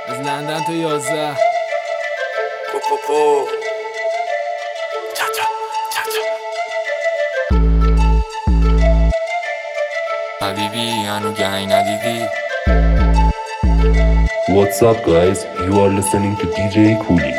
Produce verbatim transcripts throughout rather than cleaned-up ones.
از لندن تا یازده پو پو پو چا چا چا چا حبیبی هنو گنگ ندیدی. What's up guys, you are listening to دی جی کولی.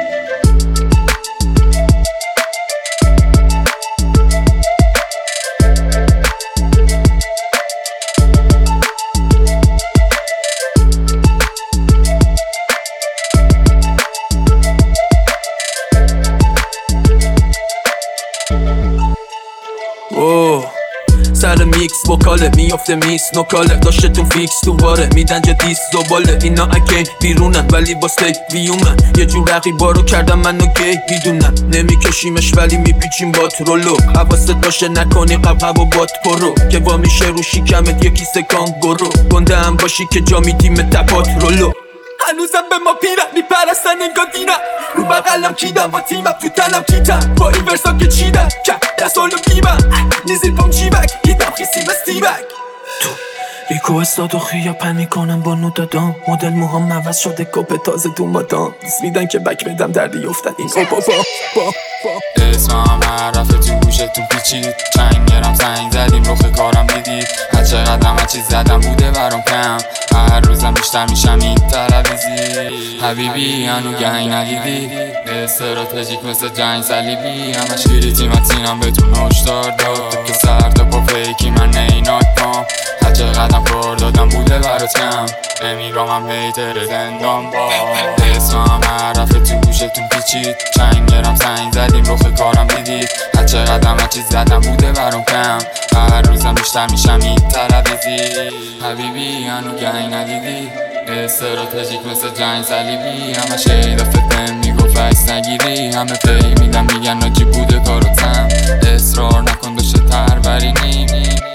اوه سر میکس وکاله میافته میس نکاله داشتتون فیکس تو باره میدن جا دیس زباله اینا اکی بیرونن ولی با ستیک بیومن یه جور رقیبا رو کردم منو گی بیدونن نمیکشیمش ولی میپیچیم بات رولو حواست باشه نکنی قبقب و بات پرو که وا میشه رو شکمت یکی سکانگورو گنده هم باشی که جا میدیم تپات رولو هنوزم به ما پیرن میپرستن انگار دینم رو بقلم کیدم با تیمم تو تنم کیتم با این ورسا که چیدم که دستالو بیمم نیزیر پام چیبک هیتم خیسی بستیبک تو ریکو استاد و خیاپن میکنم با نو دادم مدل موهام عوض شده کپ تازه تو مادام دیس میدن که بک بدم دردی افتد این او با با با با اسمم عرفه تو گوشتون پیچید چنگ گرم زنگ زدیم رخ کارم دیدید هر چقدرم هر چیز زدم بوده برام کم هر روزم بیشتر میشم این ترابیزی حبیبی هنو گنگ ندیدی استراتژیک مثل جنگ صلیبی همه شیری تیمتینم بهتون هشدار داد تو که سر تا پا فیکی من نیناک پام هر چقدرم کار دادم بوده برات کم امیرام هم بیتر زندان با اسمم عرفه تو گوشتون پیچید چنگ گرم زنگ زدیم رخ کارم دیدید هر چقدرم هر چیز زدم بوده برام کم هر روزم بیشتر میشم این ترابیزی حبیبی هنو گنگ ندیدی استراتژیک مثل جنگ صلیبی همه شیدا فتن میگفت عکس نگیری همه پی میدن میگن ناجی بوده کاراتم اصرار نکن داشته تربرینی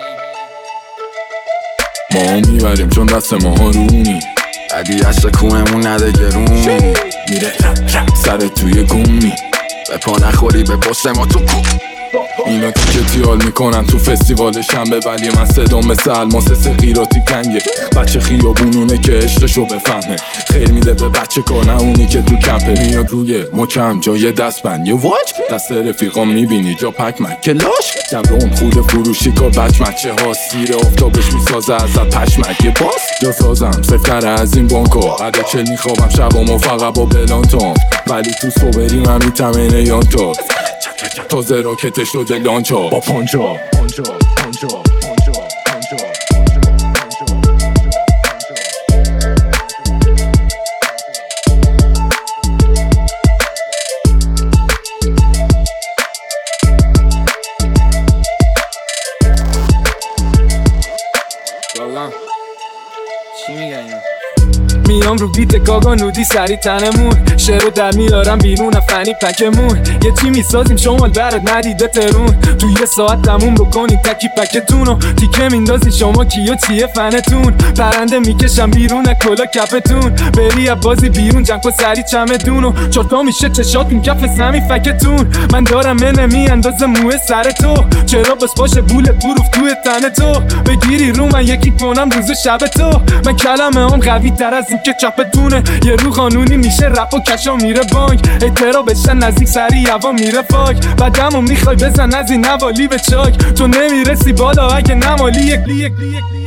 ما میبریم چون دست ما هارونی بعدی عشق کوهمون نده گرون میره سر توی گومی به پا نخوری به پست ما تو کو اینا تیکتیال میکنن تو فستیوال شنبه ولی من صدام مثل الماس سقیراتی کنگه بچه خیابونونه که عشقشو بفهمه خیر میده به بچه کار نه اونی که تو کمپه میاد روی مچم جای دستبند یه واج دست رفیقا میبینی جا پک من کلاش جبرون خود فروشی کار بچ مچه ها سیر آفتابش میسازه ازت پشمک یه پاس جا سازم سفتر از این بانکا عده چل میخوابم شبامو فقط با بلانتون ولی تو صبری من میتمنه یانتا تازه راکتش شده لانچا با پانچا پانچا پانچا پانچا پانچا بابا چی میگن اینا؟ میام رو بیت گاگا نودی سری تنمون شعرو در میارم بیرون فنی پکمون یه چی میسازیم شمال برد ندیده ترون تو یه ساعت تموم بکنی تکی پکتونو تیکه میندازی شما کیو چیه فنتون پرنده میکشم بیرون کلا کپتون بری بازی بیرون جنگ و سری چمدونو چرتا میشه چشاتون کف سمی فکتون من دارم منه میاندازه موه سر تو چرا بس باشه بوله بروف توی تن تو بگیری رو من یکی کنم روز شب تو من کلمه هم قوی تر از این که چپتونه یه رو قانونی میشه رپ و کشا میره بانک اعترا بشن نزدیک سری هوا میره فاک بعدمو میخوای بزن از این نوالی به چاک تو نمیرسی بالا اگه نمالی یک لیک لیک